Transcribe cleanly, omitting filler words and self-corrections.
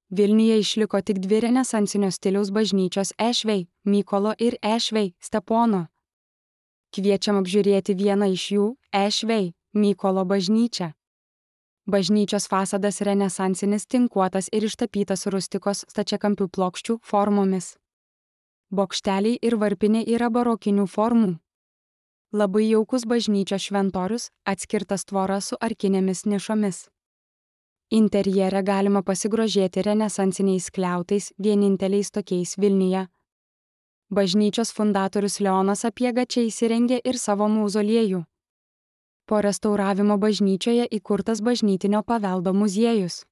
Vilniuje išliko tik dvi renesansinio stiliaus bažnyčios Ešvei, Mykolo ir Ešvei, Stepono. Kviečiam apžiūrėti vieną iš jų, Ešvei, Mykolo bažnyčią. Bažnyčios fasadas renesansinis, tinkuotas ir ištapytas rustikos stačiakampių plokščių formomis. Bokšteliai ir varpinė yra barokinių formų. Labai jaukus bažnyčios šventorius, atskirtas tvora su arkinėmis nišomis. Interjere galima pasigrožėti renesansiniais skliautais, vieninteliais tokiais Vilniuje. Bažnyčios fundatorius Leonas Sapiega čia įsirengė ir savo mauzoliejų. Po restauravimo bažnyčioje įkurtas bažnytinio paveldo muziejus.